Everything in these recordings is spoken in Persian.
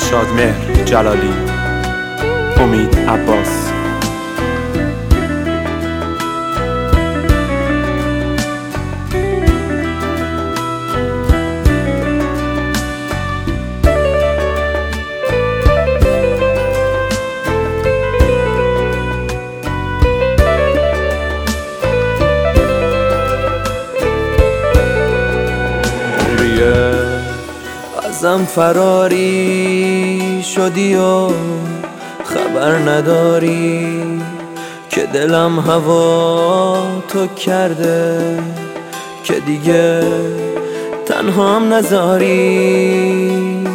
شادمهر جلالی، امید عباس. ازم فراری شدی و خبر نداری که دلم هوا تو کرده، که دیگه تنهام نذاری.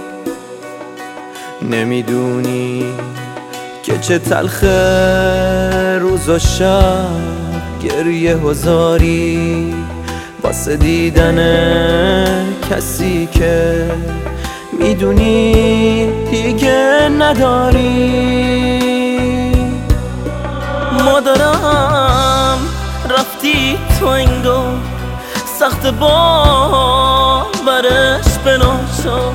نمیدونی که چه تلخه روز و شب گریه و زاری واسه دیدن کسی که میدونی دیگه نداری. مادرم رفتی تو انگار سخت باورش بناشا،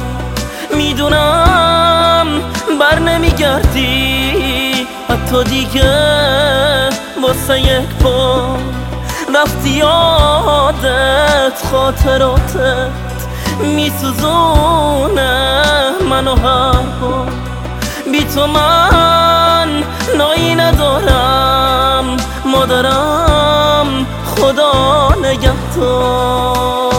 میدونم بر نمیگردی حتی دیگه واسه یک بار. رفتی یادت خاطراتت میسوزونه منو هر بار. بی تو من نایی ندارم مادرم، خدا نگهدار.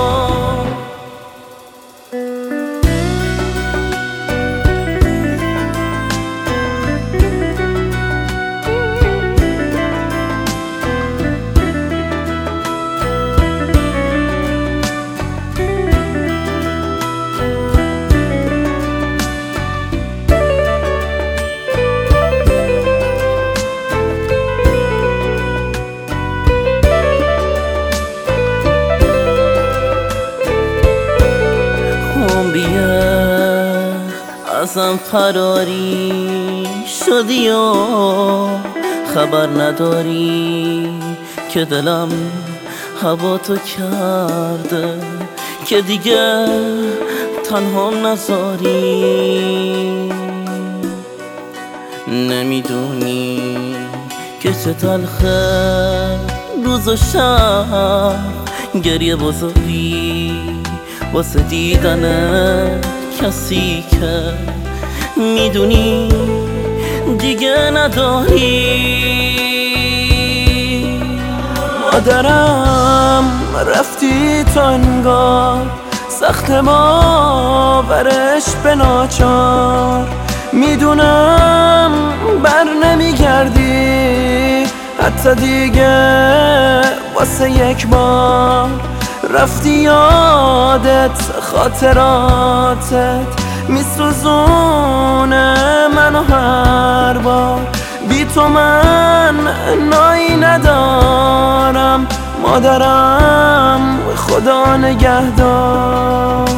ازم فراری شدی و خبر نداری که دلم هوا تو کرده، که دیگه تنهام نذاری. نمیدونی که چه تلخه روز و شب گریه بزاری واسه دیدن کسی که میدونی دیگه نداری. مادرم رفتی تو انگار سخت باورش به ناچار، میدونم بر نمیگردی حتی دیگه واسه یک بار. رفتی یادت خاطراتت میسوزونه منو هر بار. بی تو من نایی ندارم مادرم، خدا نگهدار.